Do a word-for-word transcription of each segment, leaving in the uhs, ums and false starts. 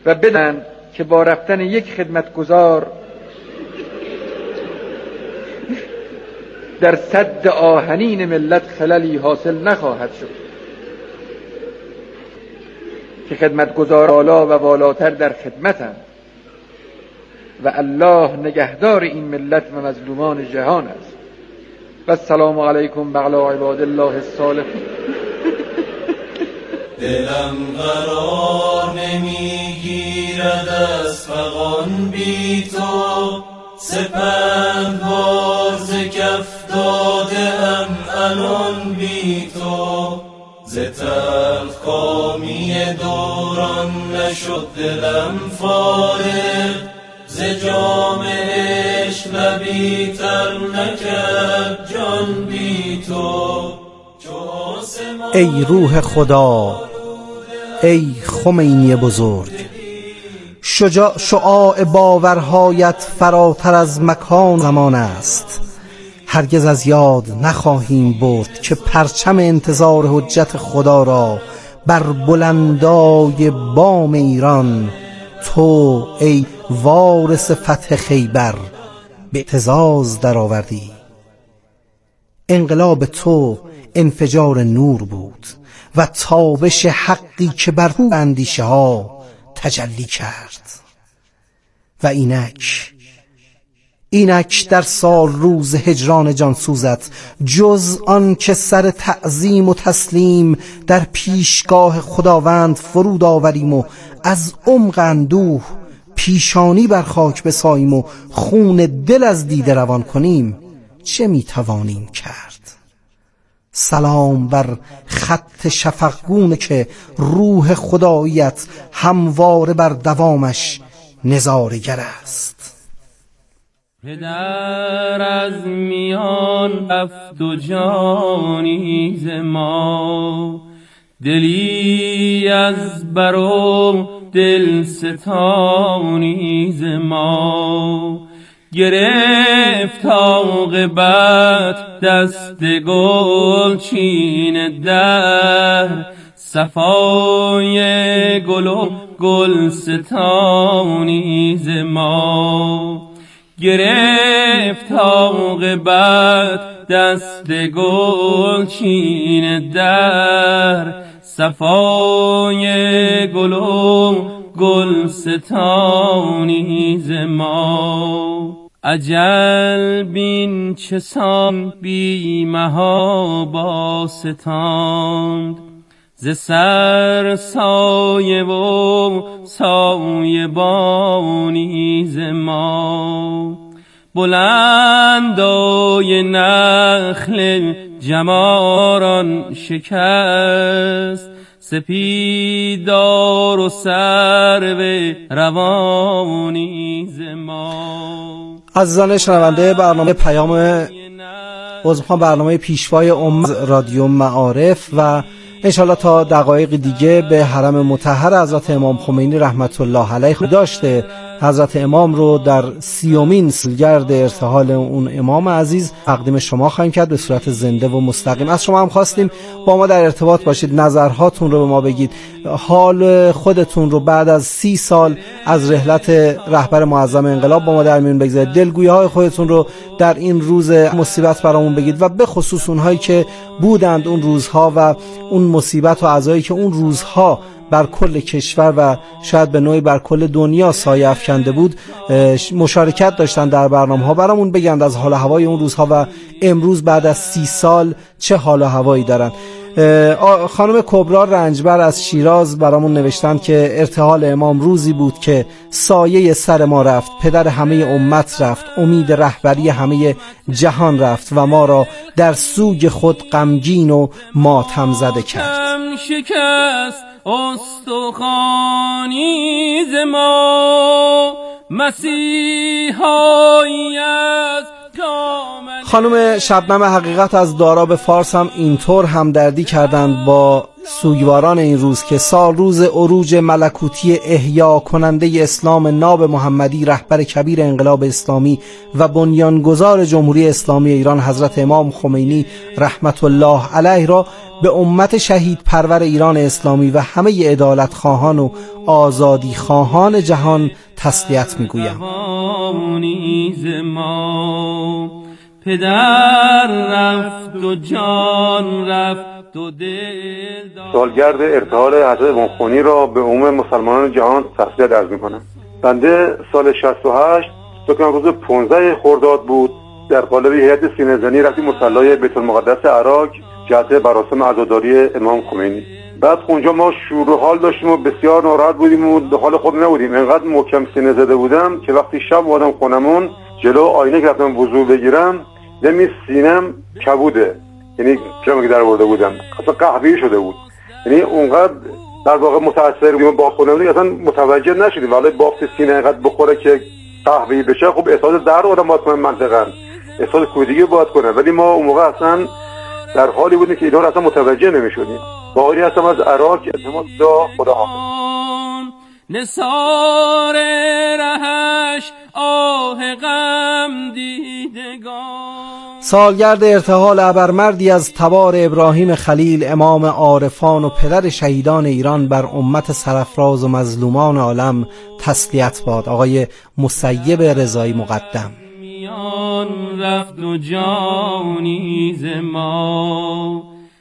و بدانند که با رفتن یک خدمتگزار در سد آهنین ملت خللی حاصل نخواهد شد، که خدمتگزار والا و والاتر در خدمتند و الله نگهدار این ملت و مظلومان جهان است. و السلام علیکم بقلا عباد الله الصالحین. دلم قرار نمیگیرد از فغان بی تو، سپندوار ز کف داده ام الان بی تو، ز تلخ کامی دوران نشد دلم فارغ، ز جام عشق لبی تر نکرد جان بی تو. ای روح خدا، ای خمینی بزرگ، شجاع شعاع باورهایت فراتر از مکان زمان است. هرگز از یاد نخواهیم برد که پرچم انتظار حجت خدا را بر بلندای بام ایران تو ای وارث فتح خیبر به اعتزاز درآوردی. انقلاب تو انفجار نور بود و تابش حقی که بر اندیشه ها تجلی کرد. و اینک اینک در سال روز هجران جانسوزت جز آن که سر تعظیم و تسلیم در پیشگاه خداوند فرود آوریم و از عمق اندوه پیشانی بر خاک بساییم و خون دل از دیده روان کنیم، چه میتوانیم کرد؟ سلام بر خط شفقگونه که روح خداییت همواره بر دوامش نظاره‌گر است. پدر از میان رفت و جانی ز ما، دلی از بر و دل ستانی ز ما، گرفت عاقبت دست گل چین در، صفای گل و گل ستانی ز ما، گرفت عاقبت دست گل چین در، صفای گل و گل ستانی ز ما. اجل بین چه سان بی مها با ستاند، ز سر سایه و سایه بانی ز ما، بلندای نخل جماران شکست، سپیدار و سرو روانی ز ما. عزیزان شنونده برنامه پیام عضوان برنامه پیشوای ام رادیو معارف و انشالله تا دقایق دیگه به حرم مطهر حضرت امام خمینی رحمت الله علیه داشته حضرت امام رو در سیومین سالگرد ارتحال اون امام عزیز تقدیم شما خواهیم کرد به صورت زنده و مستقیم. از شما هم خواستیم با ما در ارتباط باشید، نظرهاتون رو به ما بگید، حال خودتون رو بعد از سی سال از رحلت رهبر معظم انقلاب با ما در میون بگذارید، دلگویی های خودتون رو در این روز مصیبت برامون بگید و به خصوص اونهایی که بودند اون روزها و اون مصیبت و عزایی که اون روزها بر کل کشور و شاید به نوعی بر کل دنیا سایه افکنده بود مشارکت داشتن در برنامه ها، برامون بگند از حال و هوای اون روزها و امروز بعد از سی سال چه حال و هوایی دارن. خانم کبرا رنجبر از شیراز برامون نوشتن که ارتحال امام روزی بود که سایه سر ما رفت، پدر همه امت رفت، امید رهبری همه جهان رفت و ما را در سوگ خود غمگین و ماتم زده کرد. شکست استخوانی ز ما، مسیحایی از خانم شبنم حقیقت از داراب فارس هم اینطور همدردی کردند با سوگواران این روز که سال روز عروج ملکوتی احیا کننده اسلام ناب محمدی، رهبر کبیر انقلاب اسلامی و بنیانگذار جمهوری اسلامی ایران حضرت امام خمینی رحمت الله علیه را به امت شهید پرور ایران اسلامی و همه عدالت خواهان و آزادی خواهان جهان تسلیت میگویم. پدر رفت و جان رفت و دل داد. سالگرد ارتحال حضرت امام خمینی را به عموم مسلمانان جهان تسلیت عرض می‌کنم. بنده سال شصت و هشت فکر روز پانزده خرداد بود، در قالب هیئت سینه زنی رفتیم مصلی بیت المقدس عراق جهت مراسم عزاداری امام خمینی. بعد اونجا ما شور و حال داشتیم و بسیار ناراحت بودیم و در حال خود نبودیم. اینقدر محکم سینه زده بودم که وقتی شب اومدم خونمون جلو آینه گرفتم وضو بگیرم، دمی سینم کبوده، یعنی جمعی که در برده بودم اصلا قهوه‌ای شده بود. یعنی اونقدر در واقع متاثر بودیم با خودمون اصلا متوجه نشدیم، ولی بافت سینه اینقدر بخوره که قهوه‌ای بشه خب احساس درد آدم باید کنه، منطقاً احساس کودکی باید کنه، ولی ما اون موقع اصلا در حالی بودیم که اینا رو اصلا متوجه نمی‌شدیم. باقی هستم از عراق، اعتماد دا خدا حافظ. نثار رهش آه غم دیدگان. سالگرد ارتحال ابرمردی از تبار ابراهیم خلیل، امام عارفان و پدر شهیدان ایران، بر امت سرافراز و مظلومان عالم تسلیت باد. آقای مسیب رضایی مقدم. میان رفت و جانی ز ما،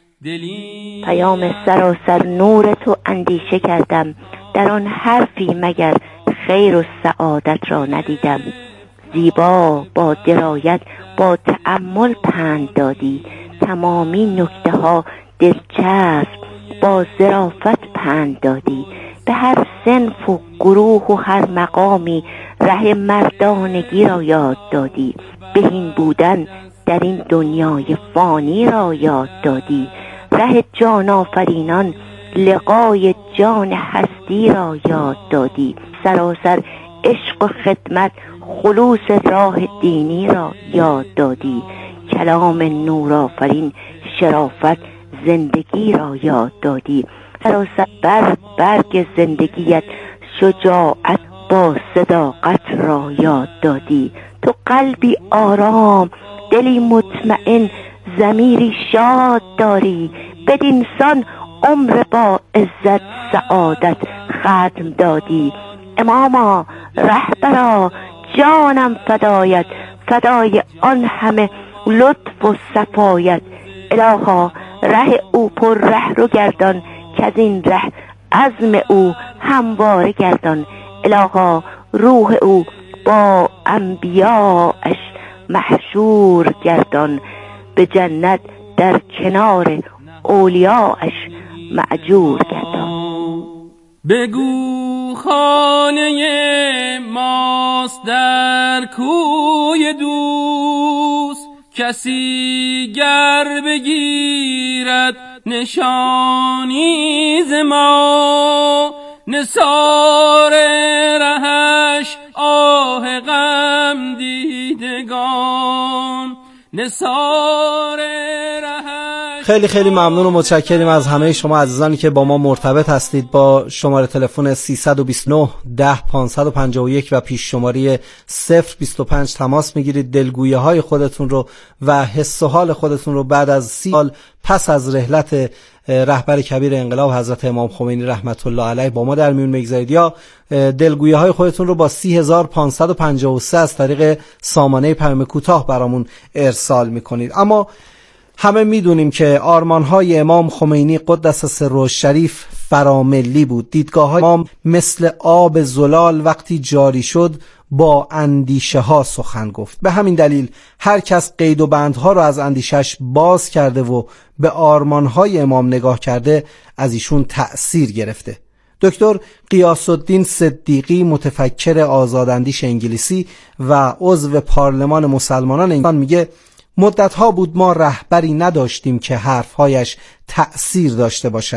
پیام سراسر نور تو اندیشه کردم، در آن حرفی مگر خیر و سعادت را ندیدم. زیبا با درایت با تأمل پند دادی، تمامی نکته ها دلچسب با ظرافت پند دادی. به هر صنف و گروه و هر مقامی ره مردانگی را یاد دادی. بهین بودن در این دنیای فانی را یاد دادی. ره جان آفرینان لقای جان هستی را یاد دادی. سراسر عشق و خدمت خلوص راه دینی را یاد دادی. کلام نور آفرین شرافت زندگی را یاد دادی. سراسر برگ برگ زندگیت شجاعت با صداقت را یاد دادی. تو قلبی آرام، دلی مطمئن، ضمیری شاد داری. بدین سان عمر با عزت سعادت ختم دادی. اماما رهبرا جانم فدایت، فدای آن همه لطف و صفایت. الها ره او پر ره رو گردان، که از این ره عزم او همواره گردان. الها روح او با انبیاءش محشور گردان، به جنت در کنار اولیاءش معجور گردان. بگو خانه ماست در کوی دوست، کسی گر بگیرد نشانی ز ما. نثار رهش آه غم دیدگان، نثار رهش. خیلی خیلی ممنون و متشکریم از همه شما عزیزانی که با ما مرتبط هستید. با شماره تلفن سیصد و بیست و نه ده پانصد و پنجاه و یک و پیش شماره صفر بیست و پنج تماس میگیرید. دلگویه های خودتون رو و حس و حال خودتون رو بعد از سی سال پس از رحلت رهبر کبیر انقلاب حضرت امام خمینی رحمت الله علیه با ما در میون میگذارید، یا دلگویه های خودتون رو با سی هزار و پانصد و پنجاه و سه از طریق سامانه پیام کوتاه برامون ارسال میکنید. اما همه میدونیم که آرمان‌های امام خمینی قدس سره شریف فراملی بود. دیدگاه‌های امام مثل آب زلال وقتی جاری شد با اندیشه ها سخن گفت. به همین دلیل هر کس قید و بندها رو از اندیشش باز کرده و به آرمان‌های امام نگاه کرده از ایشون تأثیر گرفته. دکتر غیاث الدین صدیقی، متفکر آزاداندیش انگلیسی و عضو پارلمان مسلمانان ایران، میگه مدتها بود ما رهبری نداشتیم که حرفهایش تأثیر داشته باشد.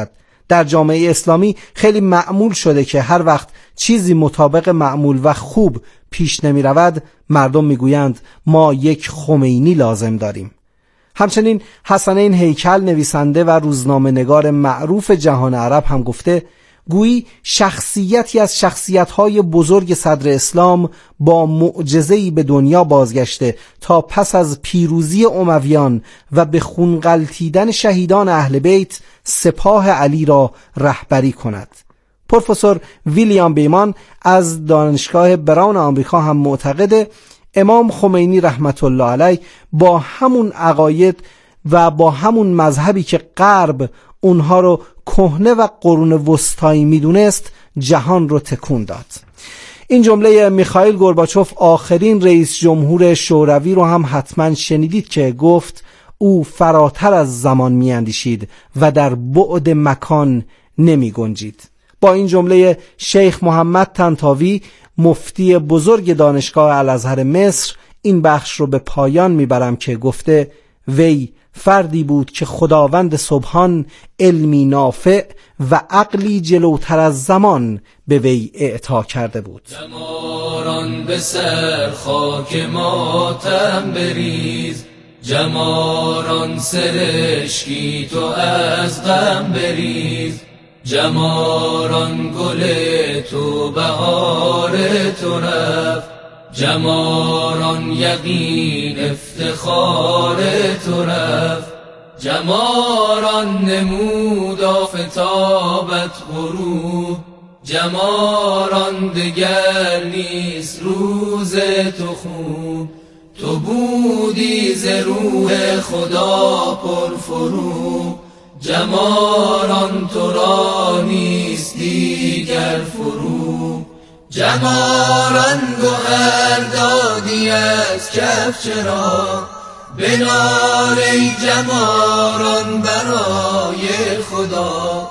در جامعه اسلامی خیلی معمول شده که هر وقت چیزی مطابق معمول و خوب پیش نمی رود مردم می گویند ما یک خمینی لازم داریم. همچنین حسنین هیکل نویسنده و روزنامه نگار معروف جهان عرب هم گفته گویی شخصیتی از شخصیت‌های بزرگ صدر اسلام با معجزه‌ای به دنیا بازگشته تا پس از پیروزی امویان و به خون غلتیدن شهیدان اهل بیت سپاه علی را رهبری کند. پروفسور ویلیام بیمان از دانشگاه براون آمریکا هم معتقده امام خمینی رحمت الله علیه با همون عقاید و با همون مذهبی که غرب اونها رو کهنه و قرون وسطایی میدونست جهان رو تکون داد. این جمله میخائیل گورباچوف آخرین رئیس جمهور شوروی رو هم حتما شنیدید که گفت او فراتر از زمان میاندیشید و در بعد مکان نمی گنجید. با این جمله شیخ محمد طنطاوی مفتی بزرگ دانشگاه الازهر مصر این بخش رو به پایان میبرم که گفته وی فردی بود که خداوند سبحان علمی نافع و عقلی جلوتر از زمان به وی اعطا کرده بود. جماران به سر خاک ماتم بریز، جماران سرشکی تو از غم بریز، جماران گل تو بهار تو رفت، جماران یقین افتخار تو رفت، جماران نمود آفتابت غروب، جماران دگر نیست روز تو خوب، تو بودی ز روح خدا پرفروغ، جماران تو را نیست دیگر فروغ، جماران گوهر دادی از کف چرا، بنال ای جماران برای خدا،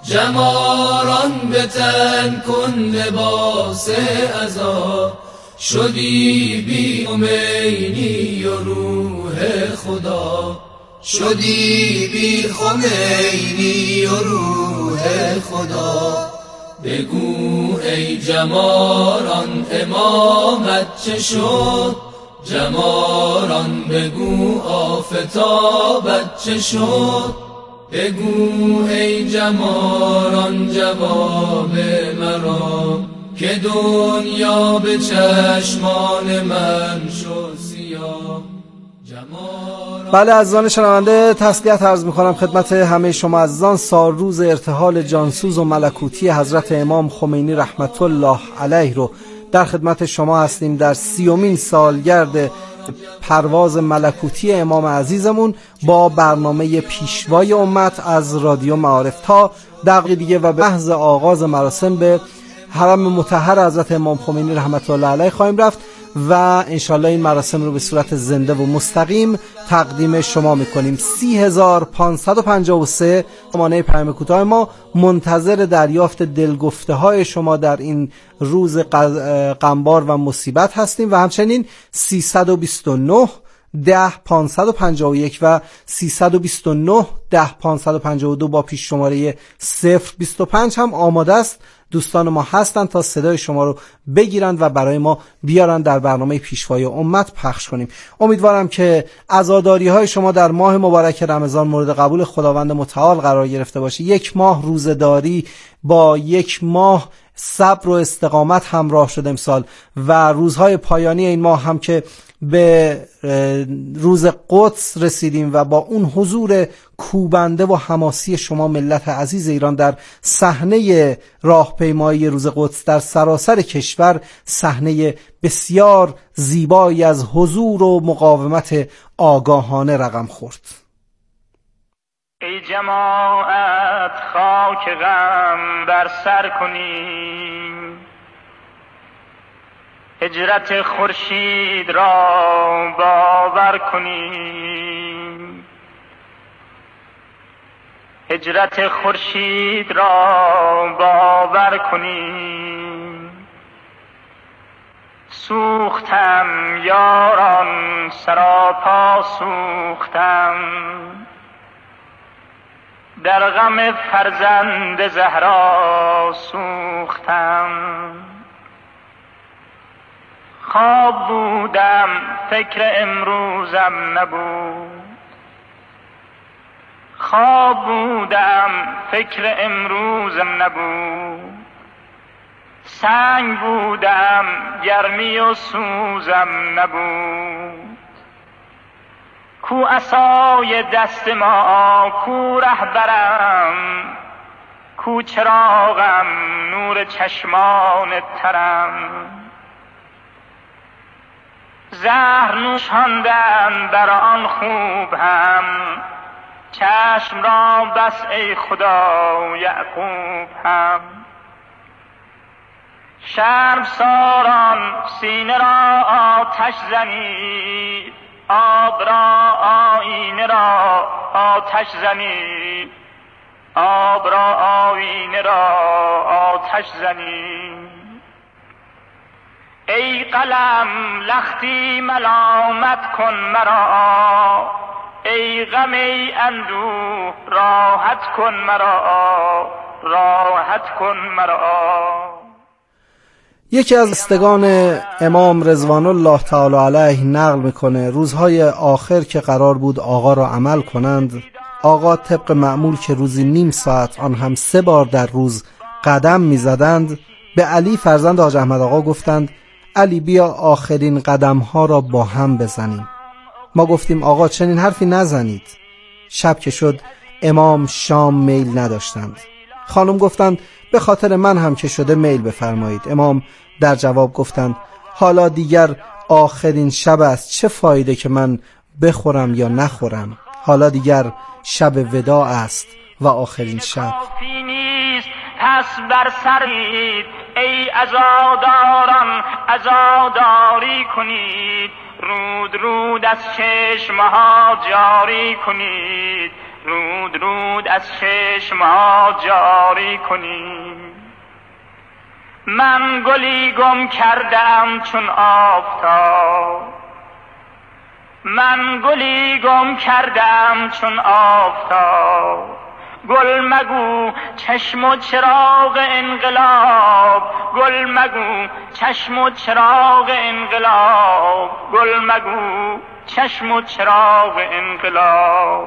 جماران به تن کن لباس عزا، شدی بی خمینی و روح خدا، شدی بی خمینی و روح خدا، بگو ای جماران امامت چه شد، جماران بگو آفتابت چه شد، بگو ای جماران جواب مرا که دنیا به چشمان من شد سیاه. بله عزیزان شنونده، تسلیت عرض میکنم خدمت همه شما عزیزان. سال روز ارتحال جانسوز و ملکوتی حضرت امام خمینی رحمت الله علیه رو در خدمت شما هستیم در سیومین سالگرد پرواز ملکوتی امام عزیزمون با برنامه پیشوای امت از رادیو معارف. تا دقیقه دیگه و به محض آغاز مراسم به حرم مطهر حضرت امام خمینی رحمت الله علیه خواهیم رفت و انشالله این مراسم رو به صورت زنده و مستقیم تقدیم شما میکنیم. سی هزار پانصد و پنجاه و سه مانع پیام کوتاه ما منتظر دریافت دلگفته های شما در این روز غمبار و مصیبت هستیم و همچنین سیصد و بیست و نه ده پانصد و پنجاه و یک و سیصد و بیست و نه ده پانصد و پنجاه و دو با پیش شماره صفر بیست و پنج هم آماده است. دوستان ما هستند تا صدای شما رو بگیرند و برای ما بیارند در برنامه پیشوای امت پخش کنیم. امیدوارم که عزاداری های شما در ماه مبارک رمضان مورد قبول خداوند متعال قرار گرفته باشه. یک ماه روزداری با یک ماه صبر و استقامت همراه شد امسال و روزهای پایانی این ماه هم که به روز قدس رسیدیم و با اون حضور کوبنده و حماسی شما ملت عزیز ایران در صحنه راهپیمایی روز قدس در سراسر کشور صحنه بسیار زیبایی از حضور و مقاومت آگاهانه رقم خورد. ای جماعت خاک غم بر سر کنیم، هجرت خورشید را باور کنیم، هجرت خورشید را باور کنیم. سوختم یاران سراپا سوختم، در غم فرزند زهرا سوختم. خواب بودم فکر امروزم نبود، خواب بودم فکر امروزم نبود. سنگ بودم گرمی و سوزم نبود. کو عصای دست ما، کو رهبرم، کو چراغم، نور چشمان ترم. زهر نوشاندم بر آن خوب هم، چشم را بس ای خدا یعقوب هم. شرم ساران سینه را آتش زنید، آب را آینه را آتش زنید، آب را آینه را آتش زنید. ای قلم لختی ملامت کن مرا، ای غم ای اندوه راحت کن مرا، راحت کن مرا. یکی از استگان امام رضوان الله تعالی علیه نقل میکنه روزهای آخر که قرار بود آقا را عمل کنند، آقا طبق معمول که روزی نیم ساعت آن هم سه بار در روز قدم میزدند، به علی فرزند حاج احمد آقا گفتند علی بیا آخرین قدم ها را با هم بزنیم. ما گفتیم آقا چنین حرفی نزنید. شب که شد امام شام میل نداشتند. خانم گفتند به خاطر من هم که شده میل بفرمایید. امام در جواب گفتند حالا دیگر آخرین شب است، چه فایده که من بخورم یا نخورم، حالا دیگر شب وداع است و آخرین شب. پس بر سرید ای عزاداران عزاداری کنید، رود رود از چشمها جاری کنید، رود رود از چشمها جاری کنید. من گلی گم کردم چون آفتاب، من گلی گم کردم چون آفتاب. گل مگو چشم و چراغ انقلاب، گل مگو چشم و چراغ انقلاب، گل مگو چشم و چراغ انقلاب.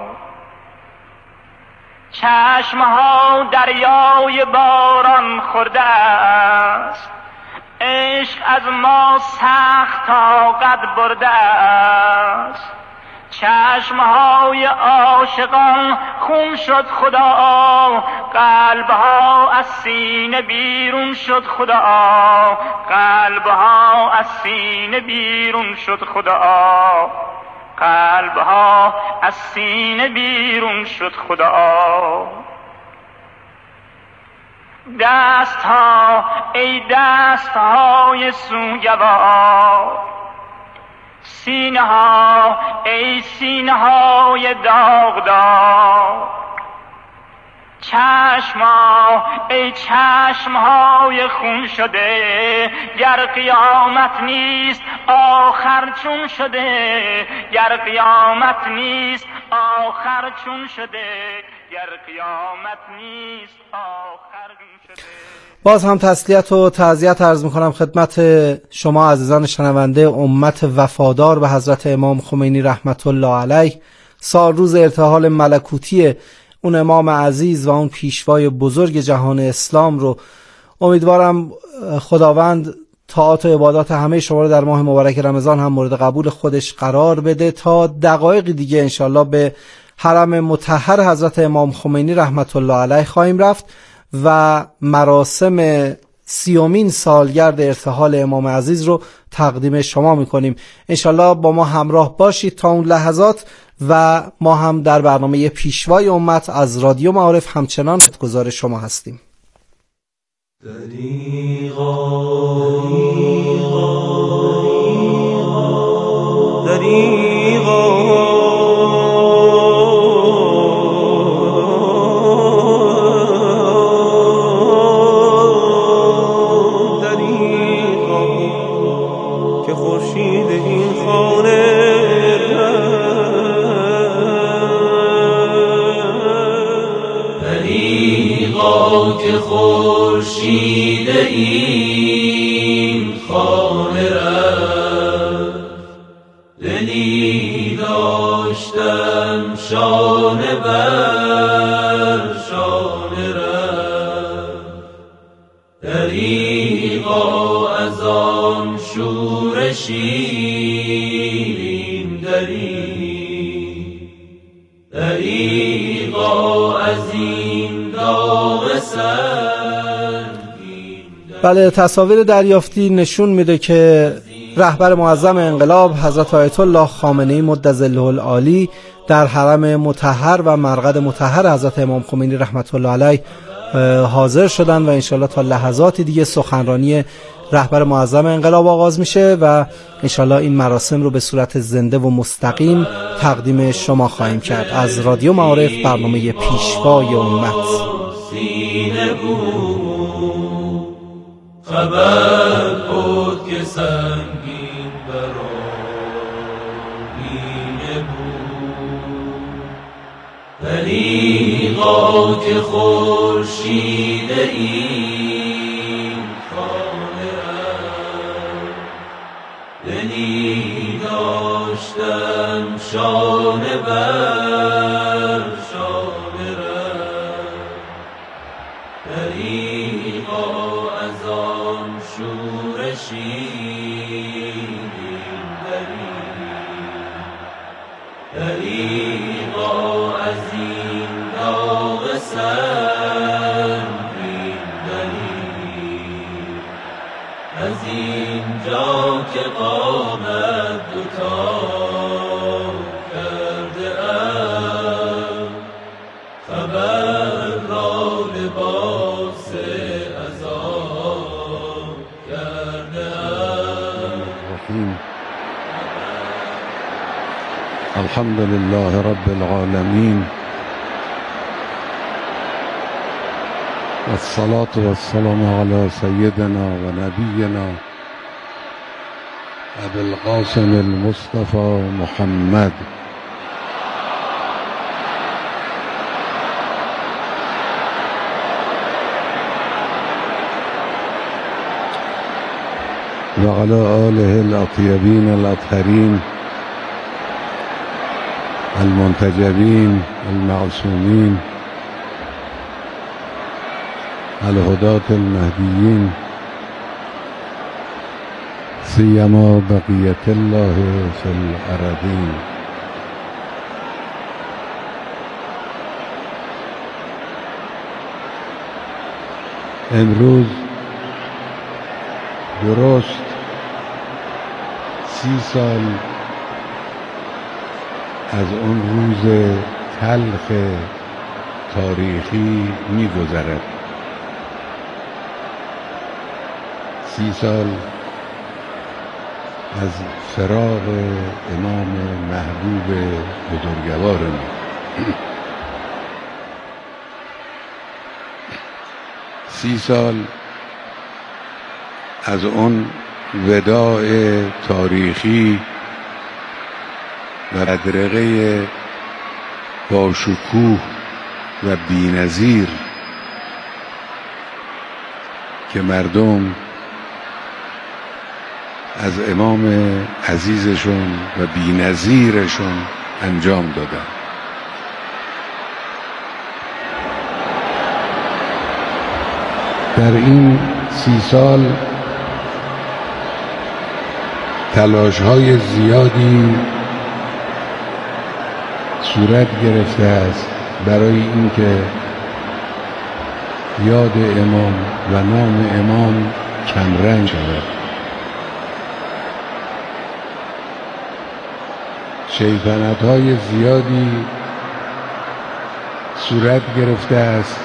چشمها دریای باران خورده است، عشق از ما سخت طاقت برده است. چشمهای عاشقان خون شد خدا، قلبها از سینه بیرون شد خدا، قلبها از سینه بیرون شد خدا، قلبها از سینه بیرون شد خدا. دست ها ای دست های سوگوار، سینه ها ای سینه های داغدار. چشم ها ای چشم های خون شده، گر قیامت نیست آخر چون شده، گر قیامت نیست آخر چون شده، گر قیامت نیست آخر چون شده. باز هم تسلیت و تعزیت عرض میکنم خدمت شما عزیزان شنونده امت وفادار به حضرت امام خمینی رحمت الله علیه. سال روز ارتحال ملکوتی اون امام عزیز و اون پیشوای بزرگ جهان اسلام رو امیدوارم خداوند طاعات و عبادات همه شما رو در ماه مبارک رمضان هم مورد قبول خودش قرار بده. تا دقایق دیگه انشالله به حرم مطهر حضرت امام خمینی رحمت الله علیه خواهیم رفت و مراسم سیومین سالگرد ارتحال امام عزیز رو تقدیم شما میکنیم. انشالله با ما همراه باشید تا اون لحظات و ما هم در برنامه پیشوای امت از رادیو معارف همچنان خدمتگزار شما هستیم. دریغا دریغا این خانه رفت دلی داشتم شانه بر شانه رفت دریغا از آن شور شیرین دری دریغا از این داغ سنگین. بله، تصاویر دریافتی نشون میده که رهبر معظم انقلاب حضرت آیت الله خامنه‌ای مدظله العالی در حرم مطهر و مرقد مطهر حضرت امام خمینی رحمت الله علیه حاضر شدن و انشالله تا لحظاتی دیگه سخنرانی رهبر معظم انقلاب آغاز میشه و انشالله این مراسم رو به صورت زنده و مستقیم تقدیم شما خواهیم کرد. از رادیو معارف، برنامه پیشوای امت. خبر بود که سنگین برآیینه بود دریغا که خورشید این خانه رفت دلی داشتم شانه بر شانه رفت دریغا از آن شور شیرین دری دریغا از این داغ سنگین دری از اینجا که قامت دوتا کرده ام خبر را لباس عذاب کرده ام. الحمد لله رب العالمين والصلاة والسلام على سيدنا ونبينا أبي القاسم المصطفى محمد وعلى آله الأطيبين الأطهرين المنتجبين المعصومين الهداة المهديين سيما بقية الله في الأرضين. امروز درست سی سال از اون روز تلخ تاریخی می‌گذرد. سی سال از فراق امام محبوب بزرگوار ما. سی سال از اون وداع تاریخی و بدرقه با شکوه و بی‌نظیر که مردم از امام عزیزشون و بی‌نظیرشون انجام دادن. در این سی سال تلاش‌های زیادی صورت گرفته است برای اینکه یاد امام و نام امام کمرنگ شود. شیطنت‌های زیادی صورت گرفته است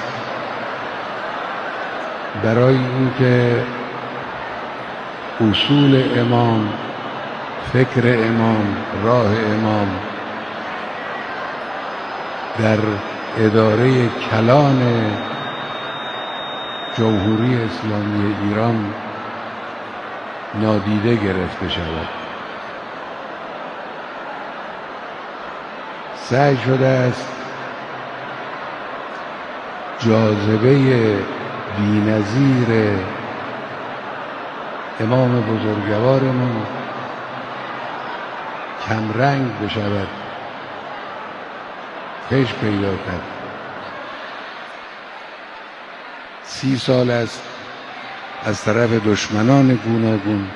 برای اینکه اصول امام، فکر امام، راه امام در اداره کلان جمهوری اسلامی ایران نادیده گرفته شود. سعی شده است جاذبه بی‌نظیر امام بزرگوارمون کمرنگ بشود پیش پیدا کرد. سی سال است از طرف دشمنان گوناگون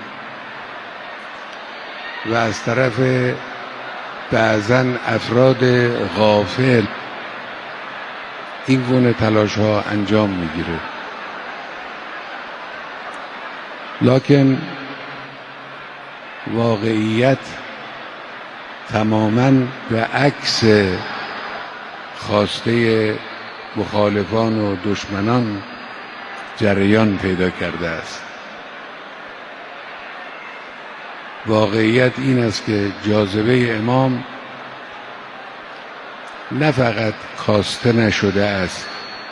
و از طرف بعضاً افراد غافل این گونه تلاش ها انجام میگیره، لکن واقعیت تماماً به عکس خواسته مخالفان و دشمنان جریان پیدا کرده است. واقعیت این است که جاذبه امام نه فقط کاسته نشده است،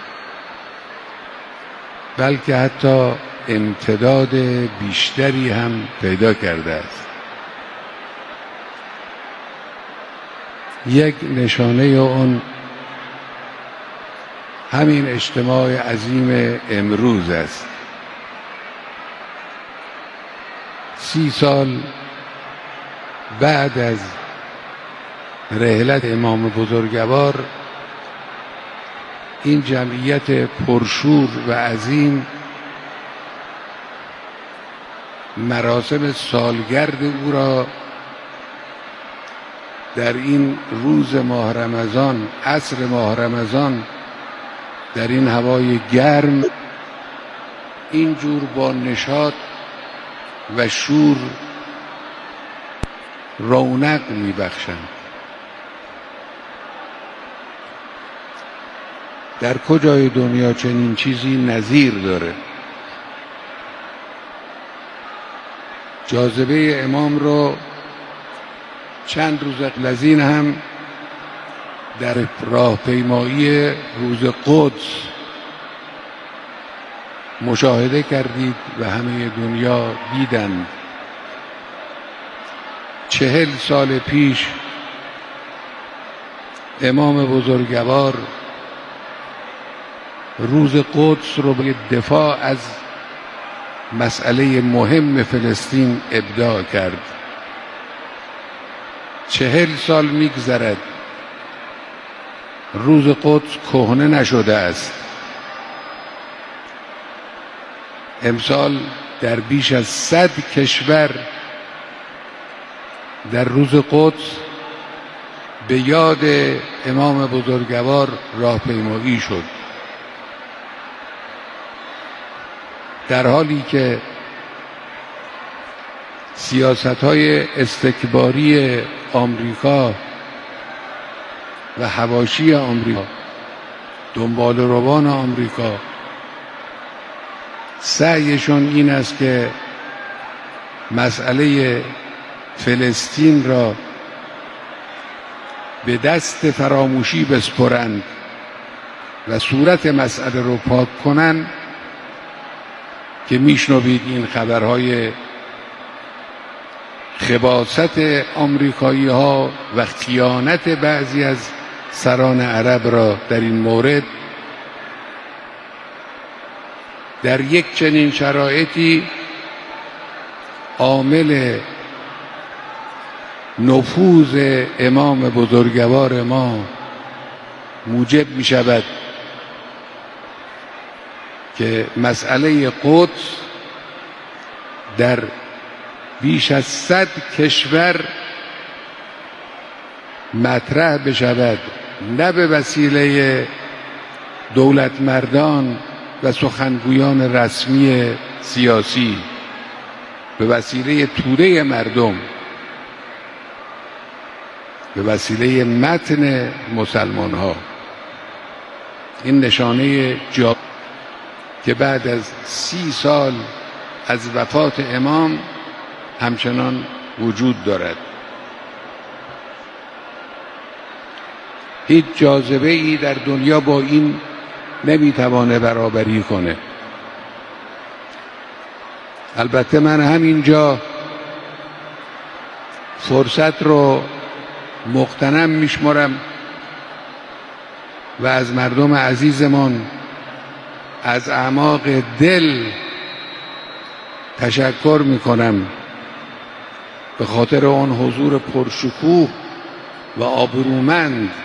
بلکه حتی امتداد بیشتری هم پیدا کرده است. یک نشانه اون همین اجتماع عظیم امروز است. سی سال بعد از رحلت امام بزرگوار این جمعیت پرشور و عظیم مراسم سالگرد او را در این روز ماه رمضان، عصر ماه رمضان، در این هوای گرم اینجور با نشاط و شور رونق میبخشند. در کجای دنیا چنین چیزی نظیر داره؟ جاذبه امام رو چند روز قبل از این هم در راهپیمایی روز قدس مشاهده کردید و همه دنیا دیدند. چهل سال پیش امام بزرگوار روز قدس رو به دفاع از مسئله مهم فلسطین ابداع کرد. چهل سال میگذرد روز قدس کهنه نشده است. امسال در بیش از صد کشور در روز قدس به یاد امام بزرگوار راهپیمایی شد، در حالی که سیاست‌های استکباری آمریکا و حواشی آمریکا، دنبال روان آمریکا، سعیشون این است که مسئله فلسطین را به دست فراموشی بسپرند و صورت مسئله رو پاک کنند، که میشنوید این خبرهای خباثت آمریکایی ها و خیانت بعضی از سران عرب را در این مورد. در یک چنین شرایطی عامل نفوذ امام بزرگوار ما موجب می شود که مسئله قدس در بیش از صد کشور مطرح بشود، نه به وسیله دولت مردان و سخنگویان رسمی سیاسی، به وسیله توده مردم، به وسیله متن مسلمان ها. این نشانه جا که بعد از سی سال از وفات امام همچنان وجود دارد. هیچ جاذبه ای در دنیا با این نمیتوانه برابری کنه. البته من همینجا فرصت رو مغتنم میشمارم و از مردم عزیزمان از اعماق دل تشکر میکنم به خاطر آن حضور پرشکوه و آبرومند